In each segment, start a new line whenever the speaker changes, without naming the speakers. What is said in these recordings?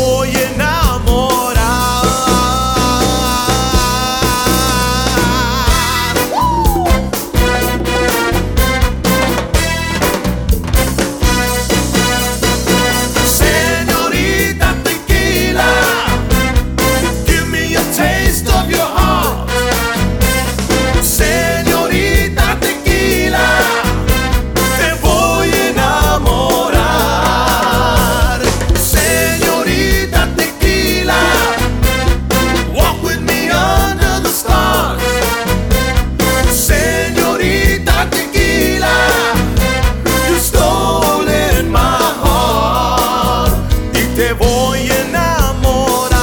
voy a enamorar. Señorita Tequila, give me a taste of your heart. Señorita Tequila, te voy a enamorar. Señorita Tequila, walk with me under the stars. Señorita Tequila, you stolen my heart. Y te voy a enamorar.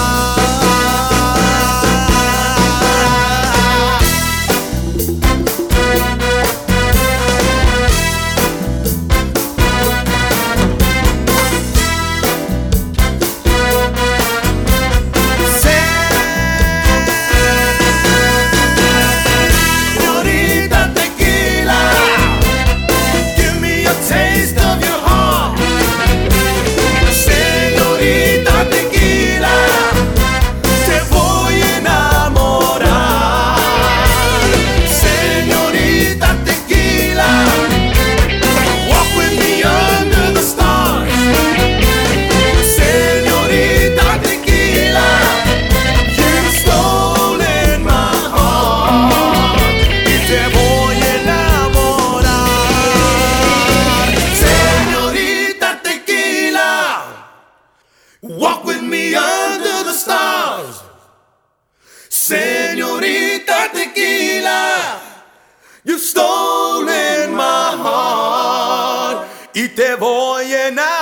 Señorita Tequila, give me a taste of your heart. Señorita Tequila, te voy a enamorar. Señorita Tequila, walk with me under the stars. Señorita Tequila, you've stolen my heart. Y te voy a enamorar. Señorita Tequila, walk with me under the stars. Señorita Tequila, you've stolen my heart. Y te voy a enamorar.